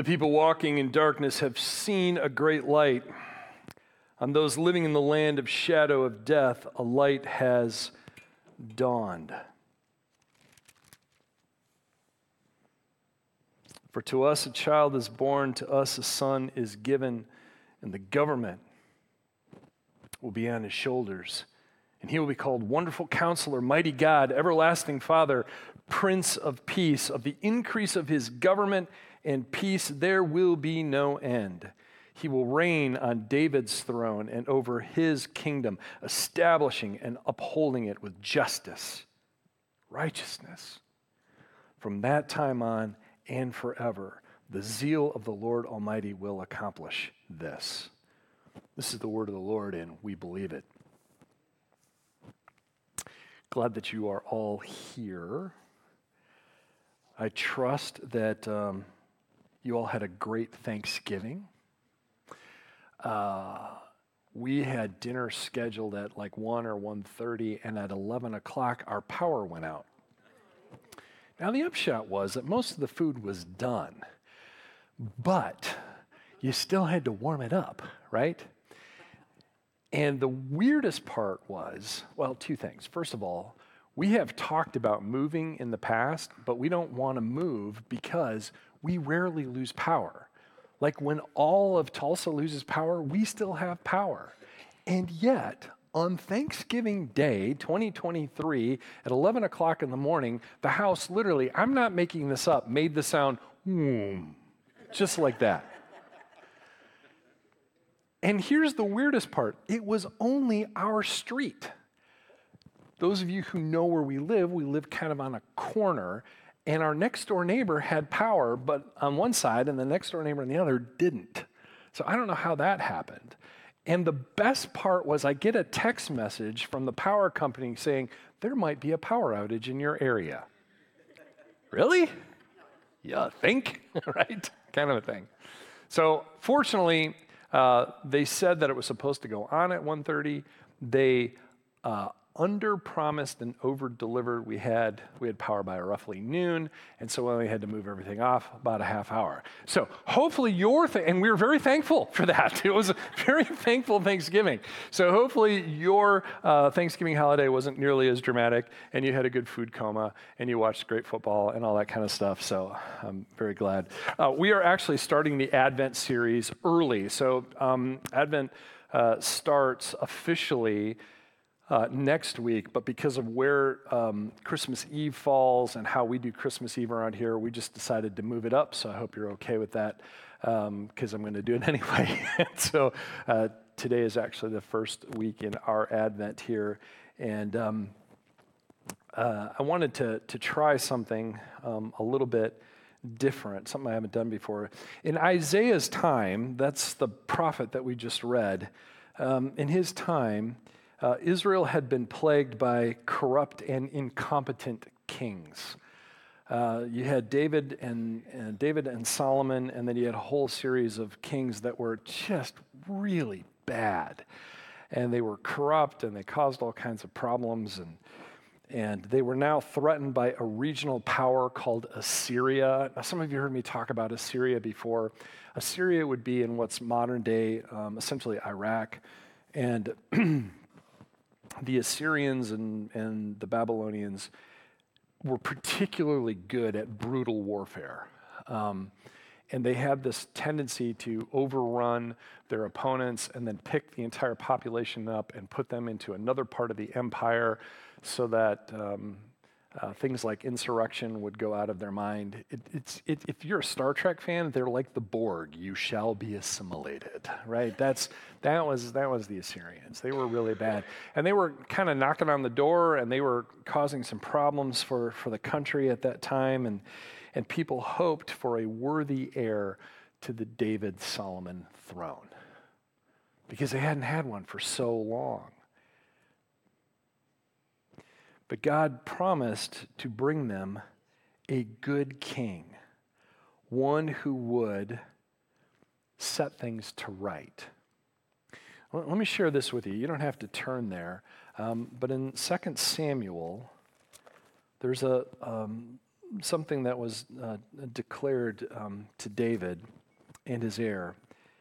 The people walking in darkness have seen a great light. On those living in the land of shadow of death, a light has dawned. For to us a child is born, to us a son is given, and the government will be on his shoulders. And he will be called Wonderful Counselor, Mighty God, Everlasting Father, Prince of Peace. Of the increase of his government and peace there will be no end. He will reign on David's throne and over his kingdom, establishing and upholding it with justice, righteousness. From that time on and forever, the zeal of the Lord Almighty will accomplish this. This is the word of the Lord, and we believe it. Glad that you are all here. I trust that you all had a great Thanksgiving. We had dinner scheduled at like 1 or 1:30, and at 11 o'clock, our power went out. Now, the upshot was that most of the food was done, but you still had to warm it up, right? And the weirdest part was, well, two things. First of all, we have talked about moving in the past, but we don't want to move because we rarely lose power. Like when all of Tulsa loses power, we still have power. And yet, on Thanksgiving Day, 2023, at 11 o'clock in the morning, the house literally, I'm not making this up, made the sound, just like that. And here's the weirdest part. It was only our street. Those of you who know where we live kind of on a corner, and our next door neighbor had power, but on one side, and the next door neighbor on the other didn't. So I don't know how that happened. And the best part was I get a text message from the power company saying, there might be a power outage in your area. Really? You think? Right? Kind of a thing. So fortunately, they said that it was supposed to go on at 1:30. They under-promised and over-delivered. We had power by roughly noon, and so we only had to move everything off about a half hour. So hopefully and we were very thankful for that. It was a very thankful Thanksgiving. So hopefully your Thanksgiving holiday wasn't nearly as dramatic, and you had a good food coma, and you watched great football and all that kind of stuff. So I'm very glad. We are actually starting the Advent series early. So Advent starts officially next week, but because of where Christmas Eve falls and how we do Christmas Eve around here, we just decided to move it up, so I hope you're okay with that, because I'm going to do it anyway. So today is actually the first week in our Advent here, and I wanted to try something a little bit different, something I haven't done before. In Isaiah's time, that's the prophet that we just read, in his time, Israel had been plagued by corrupt and incompetent kings. You had David and Solomon, and then you had a whole series of kings that were just really bad. And they were corrupt, and they caused all kinds of problems, and they were now threatened by a regional power called Assyria. Now, some of you heard me talk about Assyria before. Assyria would be in what's modern day, essentially Iraq, and the Assyrians and the Babylonians were particularly good at brutal warfare. And they had this tendency to overrun their opponents and then pick the entire population up and put them into another part of the empire so that things like insurrection would go out of their mind. If you're a Star Trek fan, they're like the Borg. You shall be assimilated, right? That was the Assyrians. They were really bad. And they were kind of knocking on the door, and they were causing some problems for the country at that time. And people hoped for a worthy heir to the David-Solomon throne because they hadn't had one for so long. But God promised to bring them a good king, one who would set things to right. Let me share this with you. You don't have to turn there. But in 2 Samuel, there's a something that was declared to David and his heir.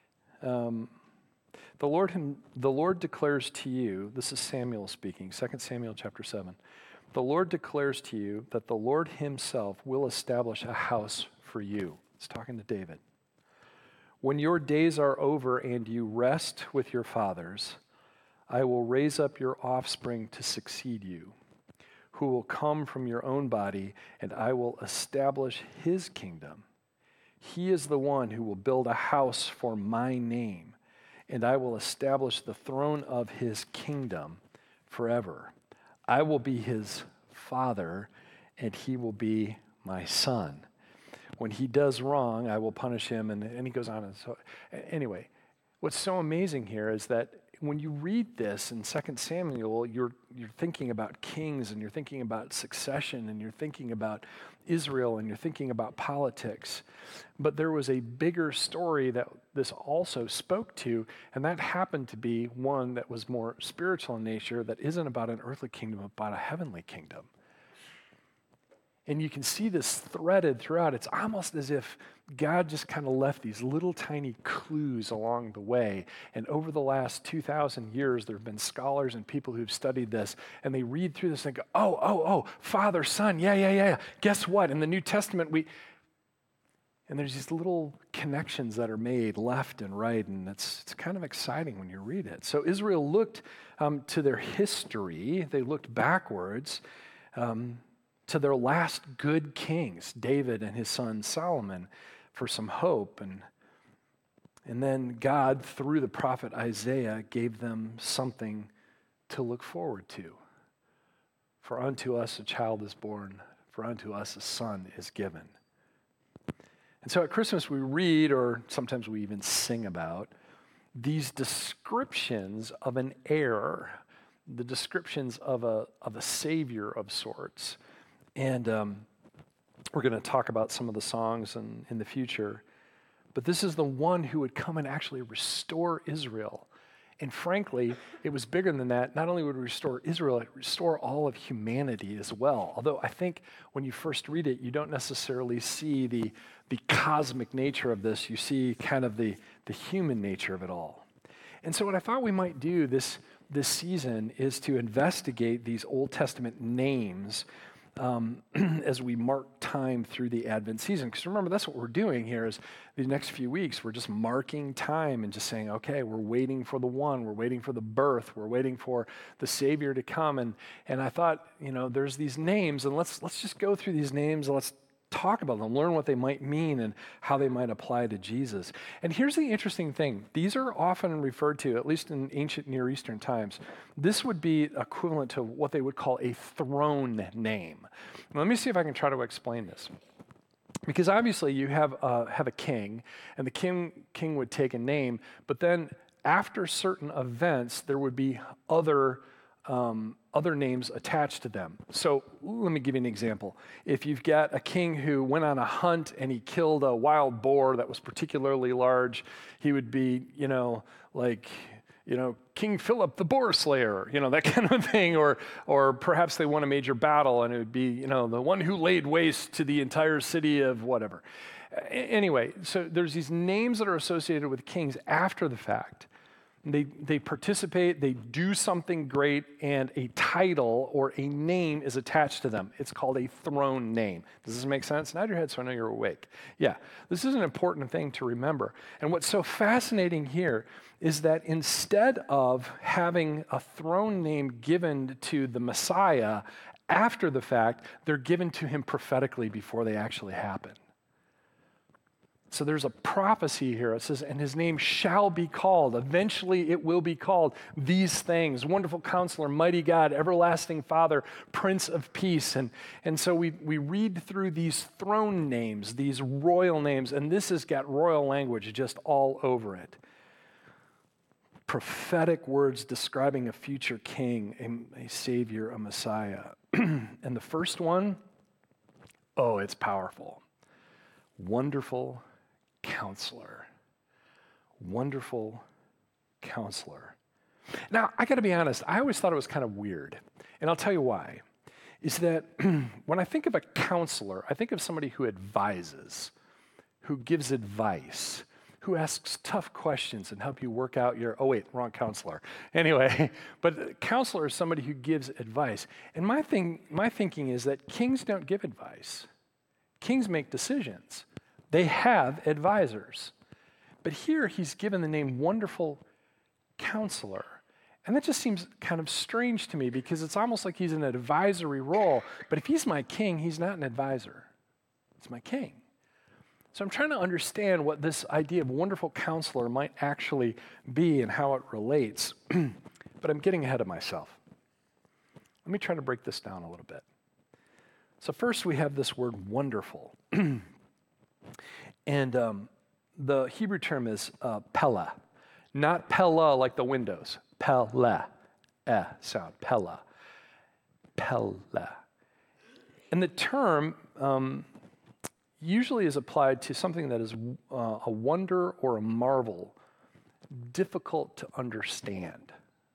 The Lord declares to you, this is Samuel speaking, 2 Samuel chapter 7. The Lord declares to you that the Lord himself will establish a house for you. It's talking to David. When your days are over and you rest with your fathers, I will raise up your offspring to succeed you, who will come from your own body, and I will establish his kingdom. He is the one who will build a house for my name, and I will establish the throne of his kingdom forever. I will be his father, and he will be my son. When he does wrong, I will punish him. And he goes on. And so, anyway, what's so amazing here is that when you read this in 2 Samuel, you're thinking about kings, and you're thinking about succession, and you're thinking about Israel, and you're thinking about politics. But there was a bigger story that this also spoke to, and that happened to be one that was more spiritual in nature, that isn't about an earthly kingdom, but about a heavenly kingdom. And you can see this threaded throughout. It's almost as if God just kind of left these little tiny clues along the way. And over the last 2,000 years, there have been scholars and people who've studied this, and they read through this and go, oh, Father, Son, yeah. Guess what? In the New Testament, and there's these little connections that are made left and right, and it's kind of exciting when you read it. So Israel looked to their history. They looked backwards to their last good kings, David and his son Solomon, for some hope. And then God, through the prophet Isaiah, gave them something to look forward to. For unto us a child is born, for unto us a son is given. And so at Christmas we read, or sometimes we even sing about, these descriptions of an heir, the descriptions of a savior of sorts. And we're going to talk about some of the songs in the future. But this is the one who would come and actually restore Israel. And frankly, it was bigger than that. Not only would it restore Israel, it would restore all of humanity as well. Although I think when you first read it, you don't necessarily see the cosmic nature of this. You see kind of the human nature of it all. And so what I thought we might do this season is to investigate these Old Testament names as we mark time through the Advent season. Because remember, that's what we're doing here is the next few weeks, we're just marking time and just saying, okay, we're waiting for the one, we're waiting for the birth, we're waiting for the Savior to come. And I thought, there's these names, and let's just go through these names, and let's talk about them, learn what they might mean and how they might apply to Jesus. And here's the interesting thing. These are often referred to, at least in ancient Near Eastern times, this would be equivalent to what they would call a throne name. Now, let me see if I can try to explain this. Because obviously you have a king, and the king would take a name, but then after certain events, there would be other names attached to them. So let me give you an example. If you've got a king who went on a hunt and he killed a wild boar that was particularly large, he would be, King Philip the Boar Slayer, that kind of thing. Or perhaps they won a major battle and it would be, the one who laid waste to the entire city of whatever. Anyway, so there's these names that are associated with kings after the fact. They participate, they do something great, and a title or a name is attached to them. It's called a throne name. Does this make sense? Nod your head so I know you're awake. Yeah, this is an important thing to remember. And what's so fascinating here is that instead of having a throne name given to the Messiah after the fact, they're given to him prophetically before they actually happen. So there's a prophecy here. It says, and his name shall be called. Eventually it will be called these things. Wonderful Counselor, Mighty God, Everlasting Father, Prince of Peace. And so we read through these throne names, these royal names, and this has got royal language just all over it. Prophetic words describing a future king, a savior, a Messiah. And the first one, it's powerful. Wonderful Counselor. Wonderful Counselor. Now, I got to be honest, I always thought it was kind of weird, and I'll tell you why. is that when I think of a counselor, I think of somebody who advises, who gives advice, who asks tough questions and help you work out your, oh wait, wrong counselor. Anyway, but a counselor is somebody who gives advice. And my thinking is that kings don't give advice. Kings make decisions. They have advisors. But here he's given the name Wonderful Counselor. And that just seems kind of strange to me because it's almost like he's in an advisory role. But if he's my king, he's not an advisor. He's my king. So I'm trying to understand what this idea of Wonderful Counselor might actually be and how it relates. But I'm getting ahead of myself. Let me try to break this down a little bit. So first we have this word wonderful. And the Hebrew term is Pella. Not Pella like the windows. Pella. Sound. Pella. Pella. And the term usually is applied to something that is a wonder or a marvel, difficult to understand.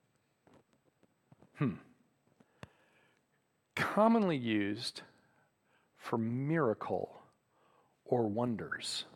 Commonly used for miracle or wonders.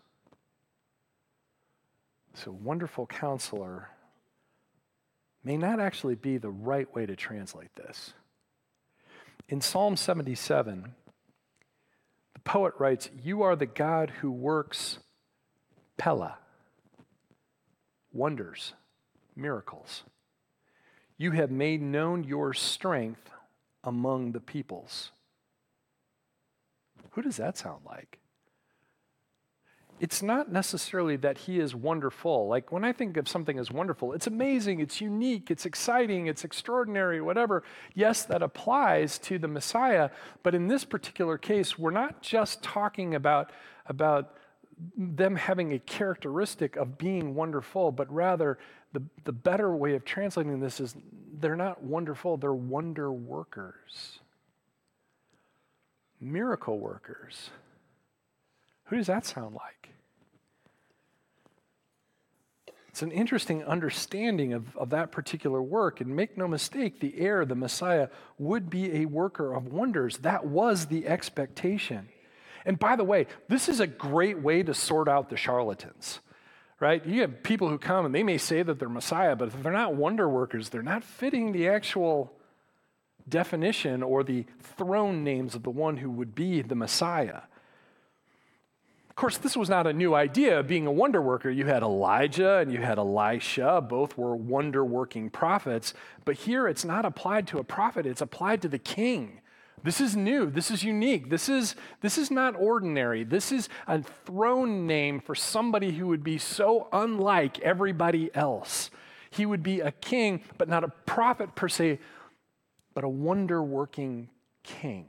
So, Wonderful Counselor may not actually be the right way to translate this. In Psalm 77, the poet writes, "You are the God who works Pella, wonders, miracles. You have made known your strength among the peoples." Who does that sound like? It's not necessarily that he is wonderful. Like when I think of something as wonderful, it's amazing, it's unique, it's exciting, it's extraordinary, whatever. Yes, that applies to the Messiah, but in this particular case, we're not just talking about them having a characteristic of being wonderful, but rather the better way of translating this is they're not wonderful, they're wonder workers. Miracle workers. Who does that sound like? It's an interesting understanding of that particular work. And make no mistake, the heir, the Messiah, would be a worker of wonders. That was the expectation. And by the way, this is a great way to sort out the charlatans, right? You have people who come and they may say that they're Messiah, but if they're not wonder workers, they're not fitting the actual definition or the throne names of the one who would be the Messiah. Of course, this was not a new idea, being a wonder worker. You had Elijah and you had Elisha. Both were wonder-working prophets. But here it's not applied to a prophet. It's applied to the king. This is new. This is unique. This is not ordinary. This is a throne name for somebody who would be so unlike everybody else. He would be a king, but not a prophet per se, but a wonder-working king.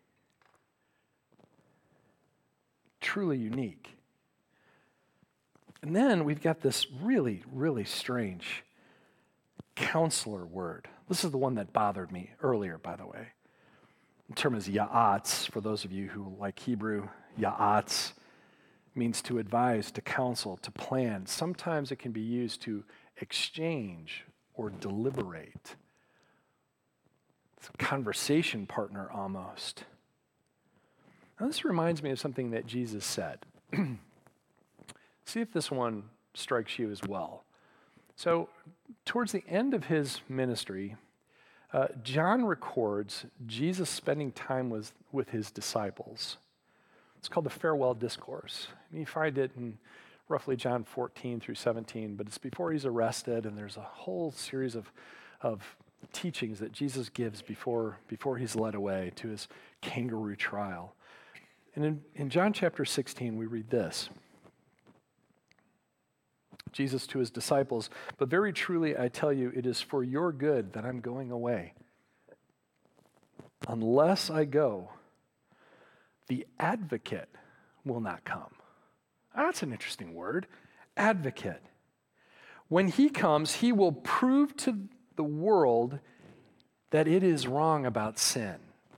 Truly unique. And then we've got this really, really strange counselor word. This is the one that bothered me earlier, by the way. The term is ya'atz. For those of you who like Hebrew, ya'atz means to advise, to counsel, to plan. Sometimes it can be used to exchange or deliberate. It's a conversation partner almost. Now, this reminds me of something that Jesus said. See if this one strikes you as well. So, towards the end of his ministry, John records Jesus spending time with his disciples. It's called the Farewell Discourse. And you find it in roughly John 14 through 17, but it's before he's arrested, and there's a whole series of teachings that Jesus gives before he's led away to his kangaroo trial. And in John chapter 16, we read this. Jesus to his disciples, "But very truly I tell you, it is for your good that I'm going away. Unless I go, the advocate will not come." That's an interesting word, advocate. "When he comes, he will prove to the world that it is wrong about sin.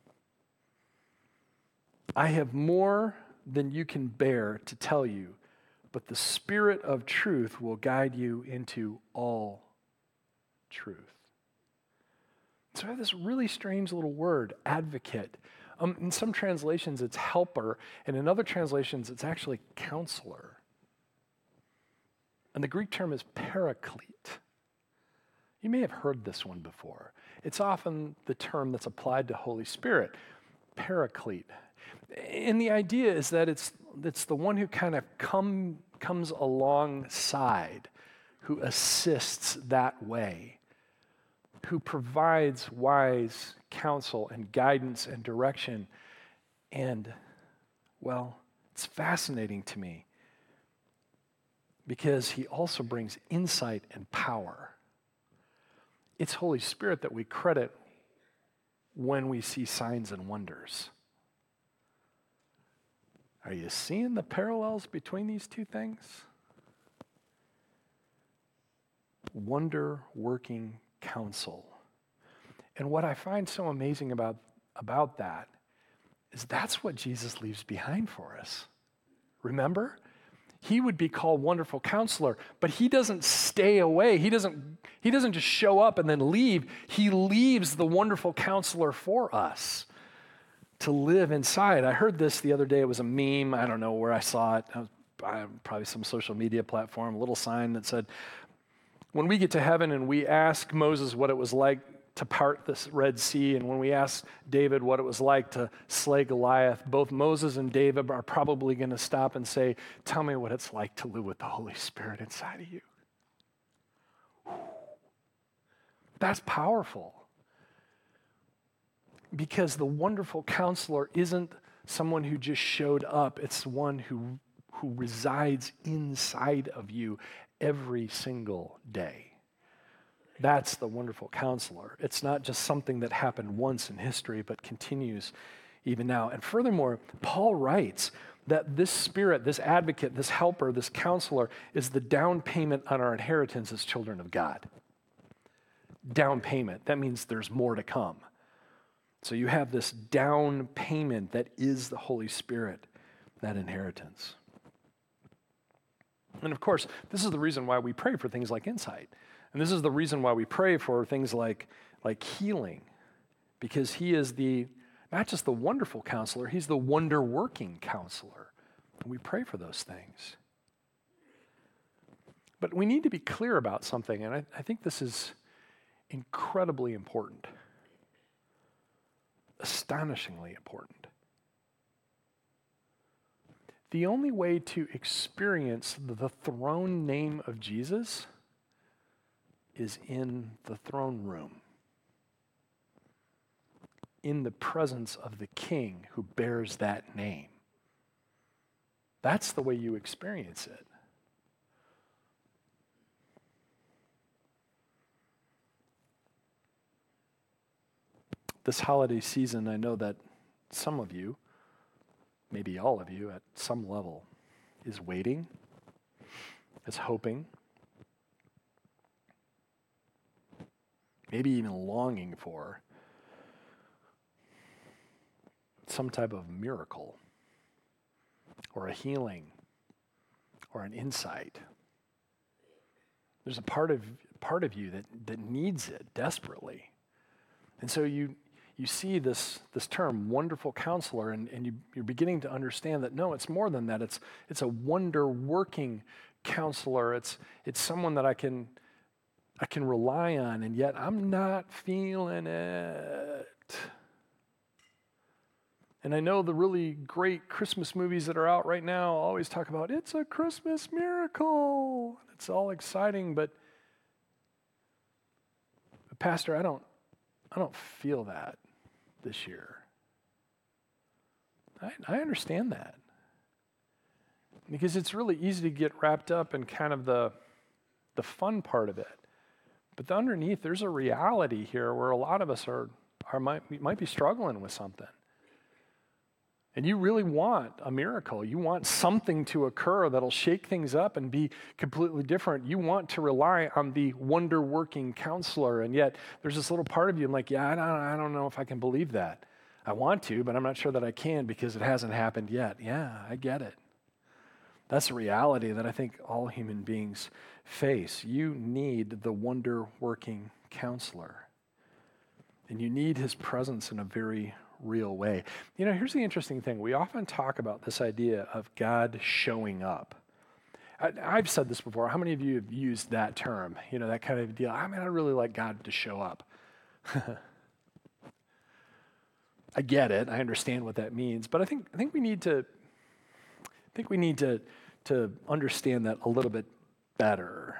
I have more than you can bear to tell you, but the Spirit of truth will guide you into all truth." So I have this really strange little word, advocate. In some translations, it's helper, and in other translations, it's actually counselor. And the Greek term is paraclete. You may have heard this one before. It's often the term that's applied to Holy Spirit, paraclete. And the idea is that it's the one who kind of comes alongside, who assists that way, who provides wise counsel and guidance and direction. And, well, it's fascinating to me because he also brings insight and power. It's Holy Spirit that we credit when we see signs and wonders. Are you seeing the parallels between these two things? Wonder-working counsel. And what I find so amazing about that is that's what Jesus leaves behind for us. Remember? He would be called Wonderful Counselor, but he doesn't stay away. He doesn't just show up and then leave. He leaves the Wonderful Counselor for us to live inside. I heard this the other day. It was a meme. I don't know where I saw it. Probably some social media platform, a little sign that said, when we get to heaven and we ask Moses what it was like to part the Red Sea, and when we ask David what it was like to slay Goliath, both Moses and David are probably going to stop and say, tell me what it's like to live with the Holy Spirit inside of you. That's powerful. Because the Wonderful Counselor isn't someone who just showed up. It's one who resides inside of you every single day. That's the Wonderful Counselor. It's not just something that happened once in history, but continues even now. And furthermore, Paul writes that this Spirit, this advocate, this helper, this counselor is the down payment on our inheritance as children of God. Down payment. That means there's more to come. So you have this down payment that is the Holy Spirit, that inheritance. And of course, this is the reason why we pray for things like insight. And this is the reason why we pray for things like healing, because he is not just the Wonderful Counselor, he's the wonder-working counselor. And we pray for those things. But we need to be clear about something, and I think this is incredibly important, astonishingly important. The only way to experience the throne name of Jesus is in the throne room, in the presence of the King who bears that name. That's the way you experience it. This holiday season, I know that some of you, maybe all of you at some level, is waiting, is hoping, maybe even longing for some type of miracle or a healing or an insight. There's a part of you that needs it desperately. And so you see this term, Wonderful Counselor, and you're beginning to understand that, no, it's more than that. It's a wonder-working counselor. It's someone that I can rely on, and yet I'm not feeling it. And I know the really great Christmas movies that are out right now always talk about, it's a Christmas miracle. It's all exciting, but Pastor, I don't feel that this year. I understand that. Because it's really easy to get wrapped up in kind of the fun part of it. But underneath, there's a reality here where a lot of us might be struggling with something. And you really want a miracle. You want something to occur that'll shake things up and be completely different. You want to rely on the wonder-working counselor, and yet there's this little part of you, I'm like, yeah, I don't know if I can believe that. I want to, but I'm not sure that I can because it hasn't happened yet. Yeah, I get it. That's a reality that I think all human beings face. You need the wonder-working counselor. And you need his presence in a very real way. You know, here's the interesting thing. We often talk about this idea of God showing up. I've said this before. How many of you have used that term? You know, that kind of deal. I mean, I really like God to show up. I get it. I understand what that means. But I think we need to understand that a little bit better.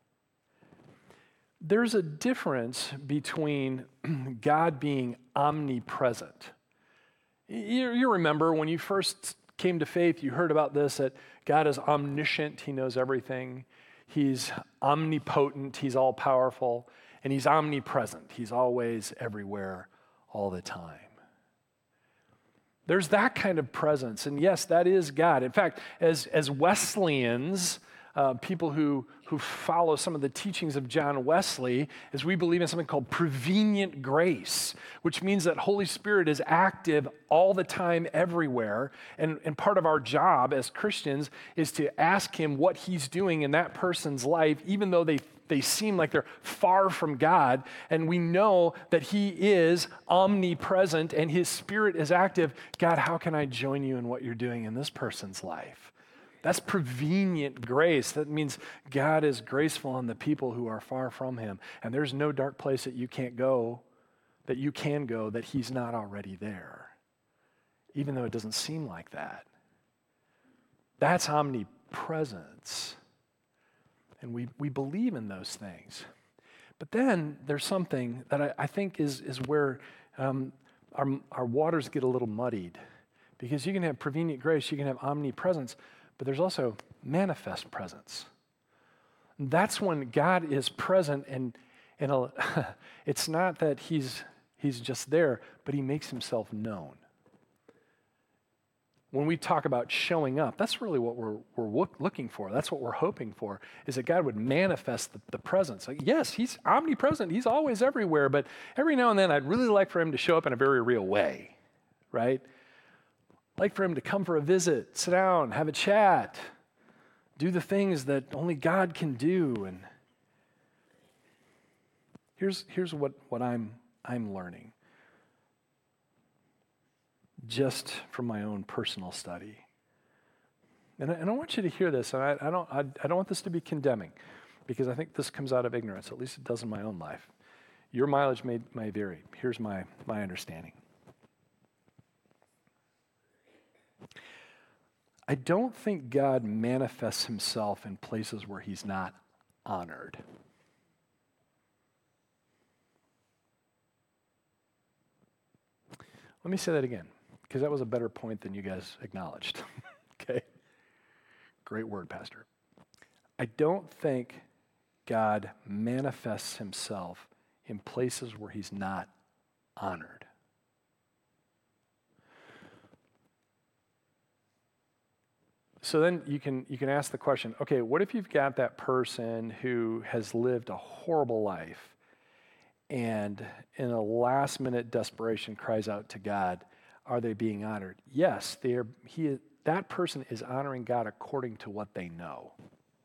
There's a difference between God being omnipresent. You remember when you first came to faith, you heard about this, that God is omniscient, he knows everything. He's omnipotent, he's all-powerful, and he's omnipresent. He's always everywhere, all the time. There's that kind of presence, and yes, that is God. In fact, as Wesleyans, people who follow some of the teachings of John Wesley, is we believe in something called prevenient grace, which means that Holy Spirit is active all the time, everywhere. And part of our job as Christians is to ask him what he's doing in that person's life, even though they seem like they're far from God, and we know that he is omnipresent and his Spirit is active. God, how can I join you in what you're doing in this person's life? That's prevenient grace. That means God is graceful on the people who are far from him. And there's no dark place that you can't go, that you can go, that he's not already there, even though it doesn't seem like that. That's omnipresence. And we believe in those things. But then there's something that I think is where our waters get a little muddied. Because you can have prevenient grace, you can have omnipresence, but there's also manifest presence. And that's when God is present, and it's not that he's just there, but he makes himself known. When we talk about showing up, that's really what we're looking for. That's what we're hoping for, is that God would manifest the presence. Like, yes, he's omnipresent. He's always everywhere, but every now and then I'd really like for him to show up in a very real way, right? Like for him to come for a visit, sit down, have a chat, do the things that only God can do. And here's what I'm learning, just from my own personal study. And I want you to hear this, and I don't want this to be condemning, because I think this comes out of ignorance. At least it does in my own life. Your mileage may vary. Here's my understanding. I don't think God manifests himself in places where he's not honored. Let me say that again, because that was a better point than you guys acknowledged. Okay? Great word, Pastor. I don't think God manifests himself in places where he's not honored. So then you can ask the question, okay, what if you've got that person who has lived a horrible life and in a last-minute desperation cries out to God? Are they being honored? Yes, that person is honoring God according to what they know.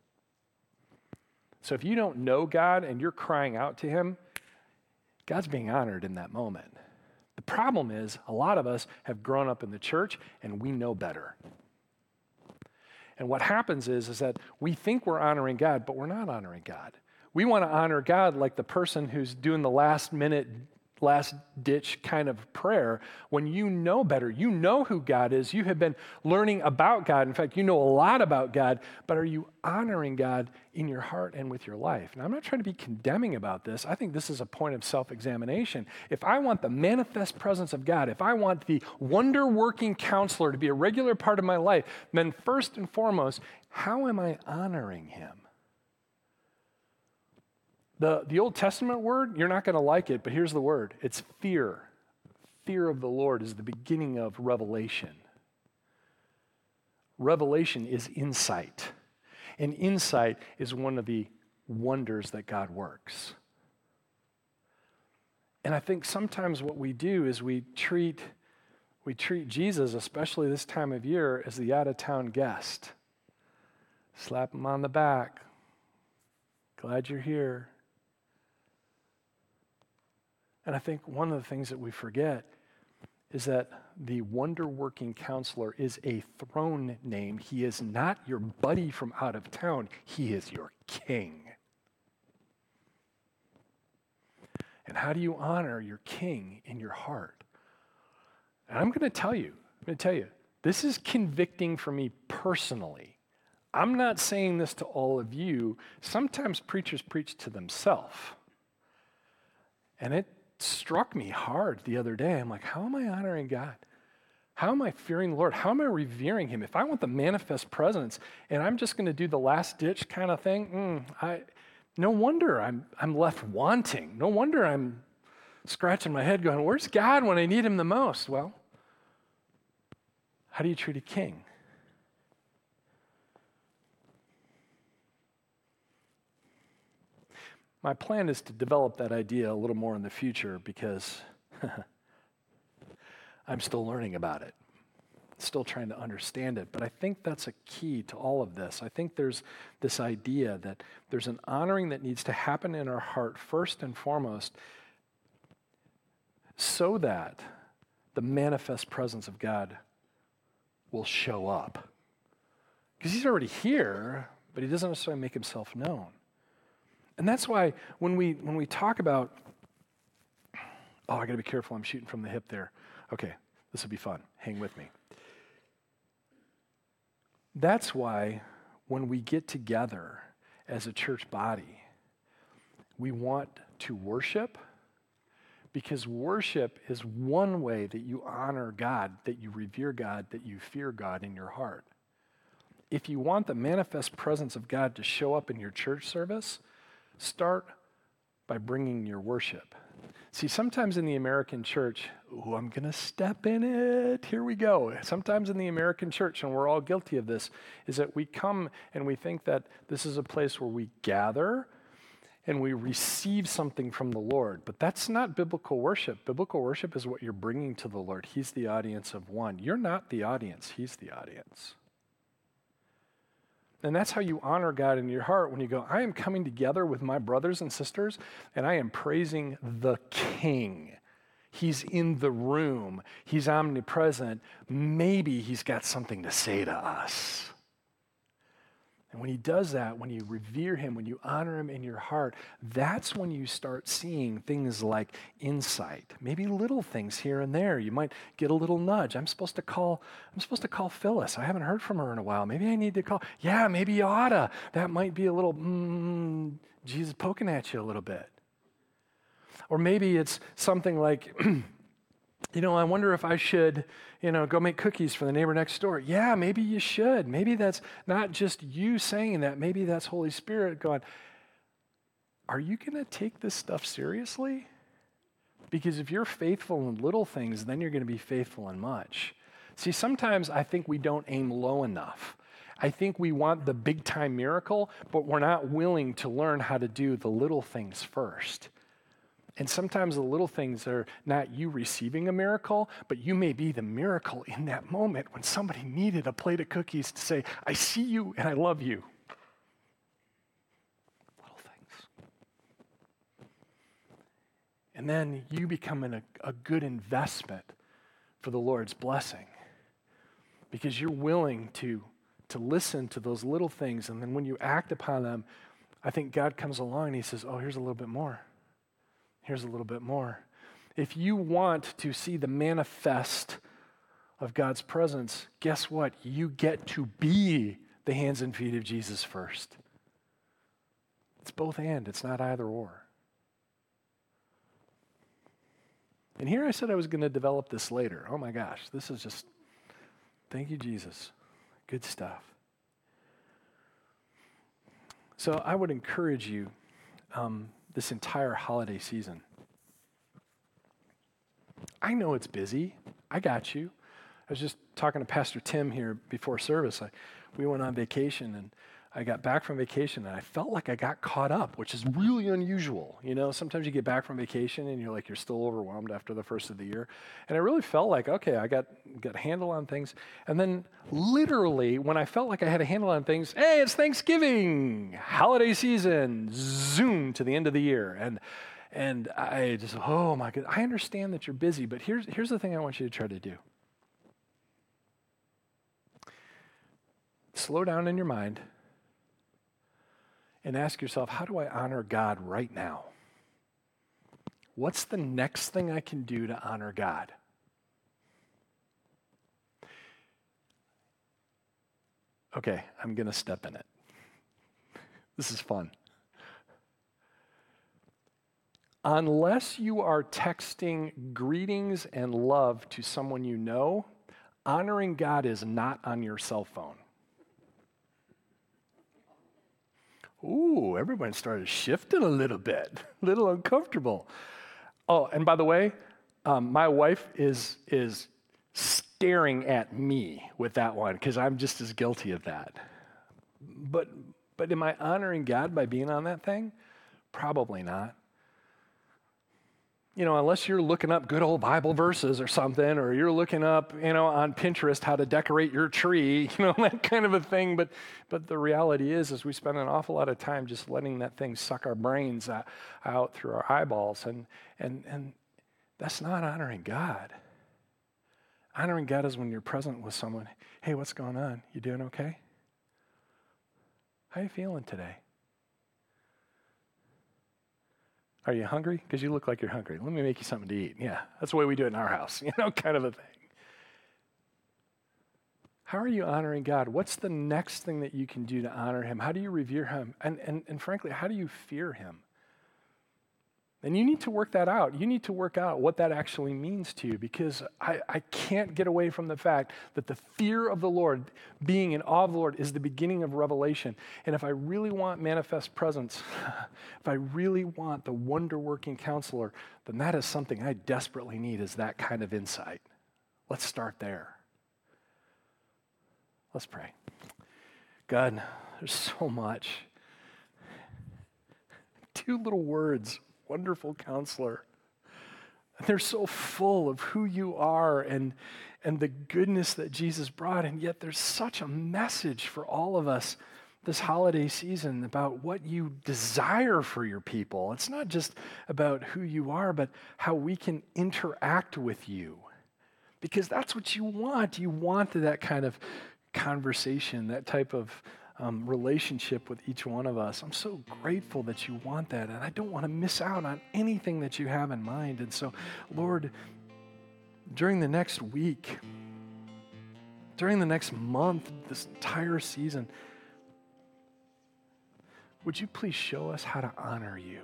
So if you don't know God and you're crying out to him, God's being honored in that moment. The problem is a lot of us have grown up in the church and we know better. And what happens is that we think we're honoring God, but we're not honoring God. We want to honor God like the person who's doing the last-ditch kind of prayer when you know better. You know who God is. You have been learning about God. In fact, you know a lot about God, but are you honoring God in your heart and with your life? Now, I'm not trying to be condemning about this. I think this is a point of self-examination. If I want the manifest presence of God, if I want the wonder-working counselor to be a regular part of my life, then first and foremost, how am I honoring him? The Old Testament word, you're not going to like it, but here's the word. It's fear. Fear of the Lord is the beginning of revelation. Revelation is insight. And insight is one of the wonders that God works. And I think sometimes what we do is we treat Jesus, especially this time of year, as the out-of-town guest. Slap him on the back. Glad you're here. And I think one of the things that we forget is that the wonder-working counselor is a throne name. He is not your buddy from out of town. He is your king. And how do you honor your king in your heart? And I'm going to tell you, this is convicting for me personally. I'm not saying this to all of you. Sometimes preachers preach to themselves. And it struck me hard the other day. I'm like, how am I honoring God? How am I fearing the Lord? How am I revering him? If I want the manifest presence and I'm just going to do the last ditch kind of thing, no wonder I'm left wanting. No wonder I'm scratching my head going, where's God when I need him the most? Well, how do you treat a king? My plan is to develop that idea a little more in the future because I'm still learning about it, still trying to understand it. But I think that's a key to all of this. I think there's this idea that there's an honoring that needs to happen in our heart first and foremost so that the manifest presence of God will show up. Because he's already here, but he doesn't necessarily make himself known. And that's why when we talk about, I got to be careful, I'm shooting from the hip there. Okay, this will be fun. Hang with me. That's why when we get together as a church body, we want to worship, because worship is one way that you honor God, that you revere God, that you fear God in your heart. If you want the manifest presence of God to show up in your church service, start by bringing your worship. See, sometimes in the American church, I'm going to step in it. Here we go. Sometimes in the American church, and we're all guilty of this, is that we come and we think that this is a place where we gather and we receive something from the Lord. But that's not biblical worship. Biblical worship is what you're bringing to the Lord. He's the audience of one. You're not the audience. He's the audience. And that's how you honor God in your heart when you go, I am coming together with my brothers and sisters, and I am praising the King. He's in the room. He's omnipresent. Maybe he's got something to say to us. And when he does that, when you revere him, when you honor him in your heart, that's when you start seeing things like insight, maybe little things here and there. You might get a little nudge. I'm supposed to call Phyllis. I haven't heard from her in a while. Maybe I need to call. Yeah, maybe you oughta. That might be a little, Jesus poking at you a little bit. Or maybe it's something like, I wonder if I should, go make cookies for the neighbor next door. Yeah, maybe you should. Maybe that's not just you saying that. Maybe that's Holy Spirit going, are you going to take this stuff seriously? Because if you're faithful in little things, then you're going to be faithful in much. See, sometimes I think we don't aim low enough. I think we want the big time miracle, but we're not willing to learn how to do the little things first. And sometimes the little things are not you receiving a miracle, but you may be the miracle in that moment when somebody needed a plate of cookies to say, I see you and I love you. Little things. And then you become a good investment for the Lord's blessing because you're willing to listen to those little things. And then when you act upon them, I think God comes along and he says, here's a little bit more. Here's a little bit more. If you want to see the manifest of God's presence, guess what? You get to be the hands and feet of Jesus first. It's both and, it's not either or. And here I said I was going to develop this later. Oh my gosh, this is just, thank you, Jesus. Good stuff. So I would encourage you this entire holiday season. I know it's busy. I got you. I was just talking to Pastor Tim here before service. We went on vacation, and I got back from vacation, and I felt like I got caught up, which is really unusual. Sometimes you get back from vacation, and you're still overwhelmed after the first of the year. And I really felt like, okay, I got a handle on things. And then literally, when I felt like I had a handle on things, hey, it's Thanksgiving, holiday season, zoom to the end of the year. And I just, oh my God, I understand that you're busy, but here's the thing I want you to try to do. Slow down in your mind and ask yourself, how do I honor God right now? What's the next thing I can do to honor God? Okay, I'm going to step in it. This is fun. Unless you are texting greetings and love to someone you know, honoring God is not on your cell phone. Ooh, everyone started shifting a little bit, a little uncomfortable. Oh, and by the way, my wife is staring at me with that one because I'm just as guilty of that. But am I honoring God by being on that thing? Probably not. Unless you're looking up good old Bible verses or something, or you're looking up, on Pinterest how to decorate your tree, that kind of a thing. But the reality is we spend an awful lot of time just letting that thing suck our brains out through our eyeballs, and that's not honoring God. Honoring God is when you're present with someone. Hey, what's going on? You doing okay? How you feeling today? Are you hungry? Because you look like you're hungry. Let me make you something to eat. Yeah, that's the way we do it in our house, kind of a thing. How are you honoring God? What's the next thing that you can do to honor him? How do you revere him? And frankly, how do you fear him? And you need to work that out. You need to work out what that actually means to you, because I can't get away from the fact that the fear of the Lord, being in awe of the Lord, is the beginning of revelation. And if I really want manifest presence, if I really want the wonder-working counselor, then that is something I desperately need, is that kind of insight. Let's start there. Let's pray. God, there's so much. 2 little words. Wonderful counselor. And they're so full of who you are and the goodness that Jesus brought, and yet there's such a message for all of us this holiday season about what you desire for your people. It's not just about who you are, but how we can interact with you, because that's what you want. You want that kind of conversation, that type of relationship with each one of us. I'm so grateful that you want that, and I don't want to miss out on anything that you have in mind. And so, Lord, during the next week, during the next month, this entire season, would you please show us how to honor you?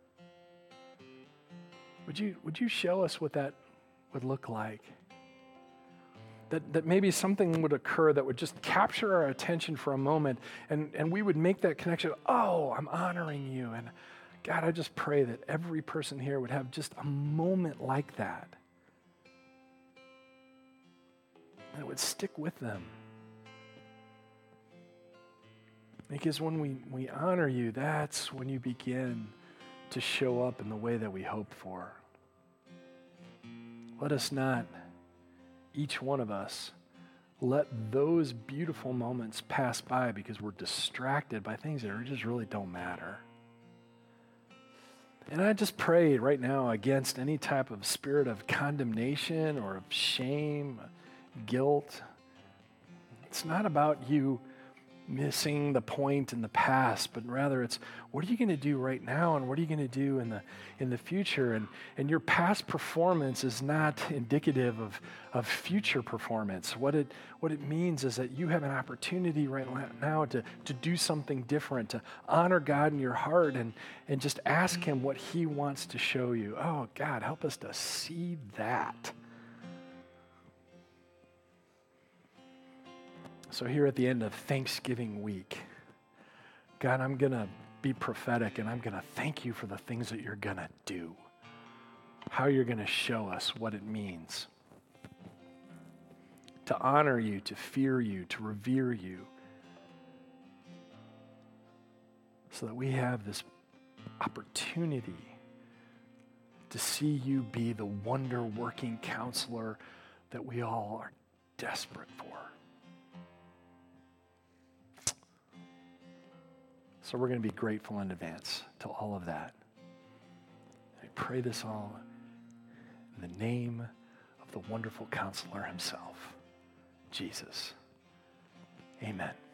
Would you show us what that would look like? That maybe something would occur that would just capture our attention for a moment, and we would make that connection. Oh, I'm honoring you. And God, I just pray that every person here would have just a moment like that. And it would stick with them. Because when we honor you, that's when you begin to show up in the way that we hope for. Let us not, each one of us, let those beautiful moments pass by because we're distracted by things that just really don't matter. And I just pray right now against any type of spirit of condemnation or of shame, guilt. It's not about you missing the point in the past, but rather it's, what are you going to do right now, and what are you going to do in the future? And your past performance is not indicative of future performance. What it means is that you have an opportunity right now to do something different, to honor God in your heart, and just ask him what he wants to show you. Oh, God, help us to see that. So here at the end of Thanksgiving week, God, I'm going to be prophetic, and I'm going to thank you for the things that you're going to do, how you're going to show us what it means to honor you, to fear you, to revere you, so that we have this opportunity to see you be the wonder-working counselor that we all are desperate for. So we're going to be grateful in advance to all of that. pray this all in the name of the wonderful Counselor himself, Jesus. Amen.